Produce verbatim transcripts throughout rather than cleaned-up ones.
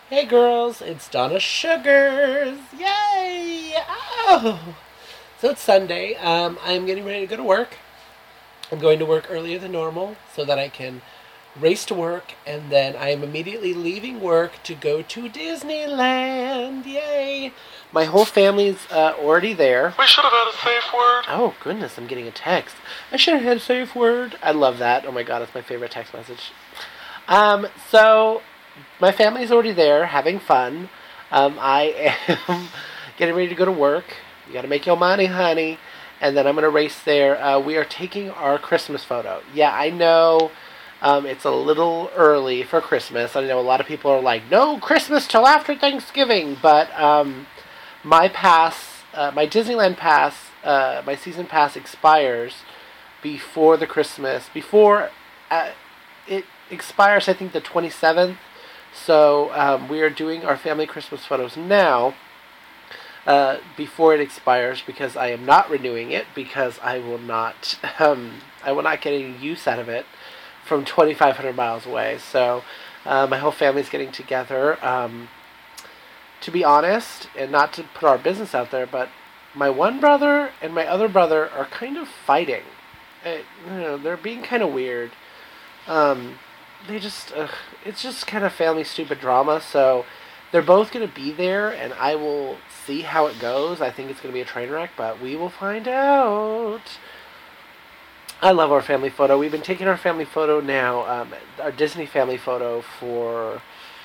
Hey girls, it's Donna Sugars! Yay! Oh! So it's Sunday. Um, I'm getting ready to go to work. I'm going to work earlier than normal so that I can race to work, and then I am immediately leaving work to go to Disneyland. Yay! My whole family's uh, already there. We should have had a safe word. Oh, goodness, I'm getting a text. I should have had a safe word. I love that. Oh my god, it's my favorite text message. Um, so, my family's already there, having fun. Um, I am getting ready to go to work. You gotta make your money, honey. And then I'm gonna race there. Uh, we are taking our Christmas photo. Yeah, I know um, it's a little early for Christmas. I know a lot of people are like, no Christmas till after Thanksgiving. But um, my pass, uh, my Disneyland pass, uh, my season pass expires before the Christmas, before uh, it expires, I think, the twenty-seventh. So um, we are doing our family Christmas photos now uh, before it expires, because I am not renewing it, because I will not um, I will not get any use out of it from twenty-five hundred miles away. So uh, my whole family's getting together. Um, to be honest, and not to put our business out there, but my one brother and my other brother are kind of fighting. Uh, you know, they're being kind of weird. Um, they just, uh, it's just kind of family stupid drama, so they're both going to be there, and I will see how it goes. I think it's going to be a train wreck, but we will find out. I love our family photo. We've been taking our family photo now, um, our Disney family photo for,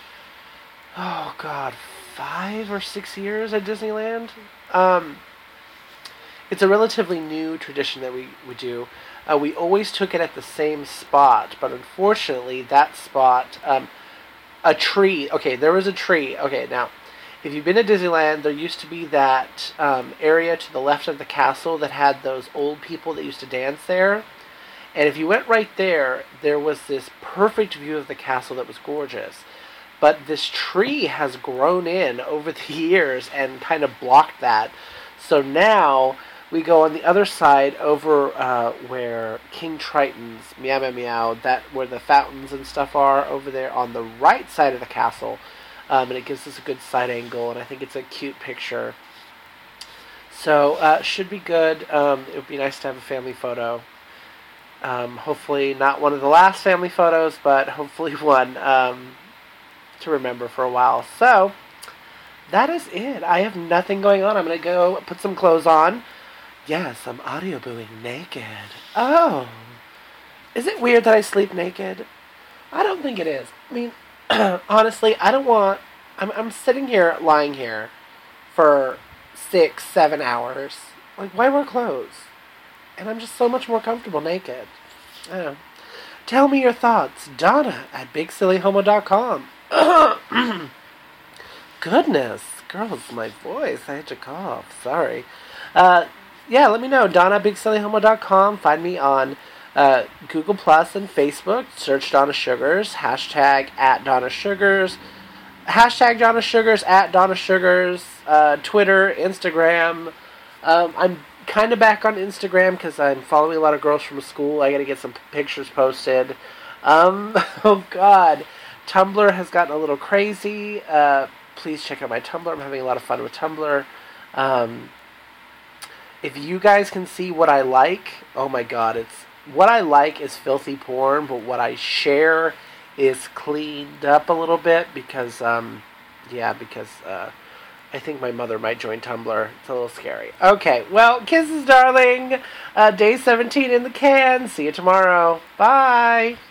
oh god, five or six years at Disneyland. Um, it's a relatively new tradition that we, we do. Uh, we always took it at the same spot, but unfortunately, that spot, um, a tree. Okay, there was a tree. Okay, now, if you've been to Disneyland, there used to be that um, area to the left of the castle that had those old people that used to dance there. And if you went right there, there was this perfect view of the castle that was gorgeous. But this tree has grown in over the years and kind of blocked that. So now we go on the other side over uh, where King Triton's Meow Meow Meow, that where the fountains and stuff are, over there on the right side of the castle. Um, and it gives us a good side angle, and I think it's a cute picture. So, uh, should be good. Um, it would be nice to have a family photo. Um, hopefully not one of the last family photos, but hopefully one um, to remember for a while. So, that is it. I have nothing going on. I'm going to go put some clothes on. Yes, I'm audio booing naked. Oh. Is it weird that I sleep naked? I don't think it is. I mean, honestly, I don't want... I'm, I'm sitting here, lying here, for six, seven hours. Like, why wear clothes? And I'm just so much more comfortable naked. I don't know. Tell me your thoughts. Donna at big silly homo dot com. Goodness. Girls, my voice. I had to cough. Sorry. Uh... Yeah, let me know. Donna at big silly homo dot com. Find me on uh, Google Plus and Facebook. Search Donna Sugars. Hashtag at Donna Sugars. Hashtag Donna Sugars at Donna Sugars. Uh, Twitter, Instagram. Um, I'm kind of back on Instagram because I'm following a lot of girls from school. I got to get some pictures posted. Um, oh, God. Tumblr has gotten a little crazy. Uh, please check out my Tumblr. I'm having a lot of fun with Tumblr. Um... If you guys can see what I like, oh my god, it's what I like is filthy porn, but what I share is cleaned up a little bit because, um, yeah, because uh, I think my mother might join Tumblr. It's a little scary. Okay, well, kisses, darling. Uh, day seventeen in the can. See you tomorrow. Bye.